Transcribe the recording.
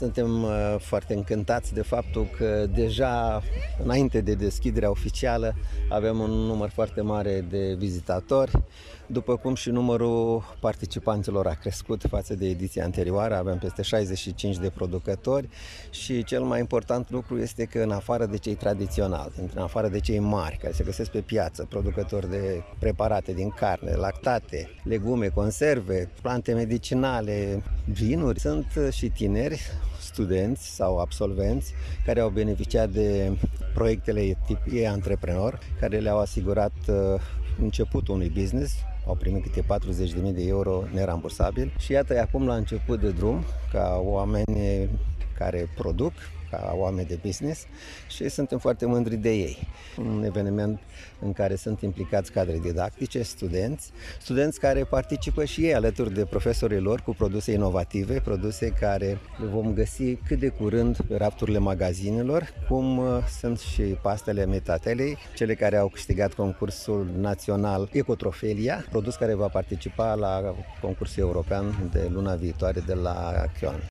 Suntem foarte încântați de faptul că deja înainte de deschiderea oficială avem un număr foarte mare de vizitatori, după cum și numărul participanților a crescut față de ediția anterioară, avem peste 65 de producători și cel mai important lucru este că în afară de cei tradiționali, în afară de cei mari care se găsesc pe piață, producători de preparate din carne, lactate, legume, conserve, plante medicinale, vinuri, sunt și tineri, studenți sau absolvenți care au beneficiat de proiectele tip e-antreprenor, care le-au asigurat începutul unui business, au primit câte 40.000 de euro nerambursabil și iată acum la început de drum ca oameni care produc, ca oameni de business și suntem foarte mândri de ei. Un eveniment în care sunt implicați cadre didactice, studenți care participă și ei alături de profesorii lor cu produse inovative, produse care le vom găsi cât de curând pe rafturile magazinelor, cum sunt și pastele Metatelei, cele care au câștigat concursul național Ecotrofelia, produs care va participa la concursul european de luna viitoare de la Köln.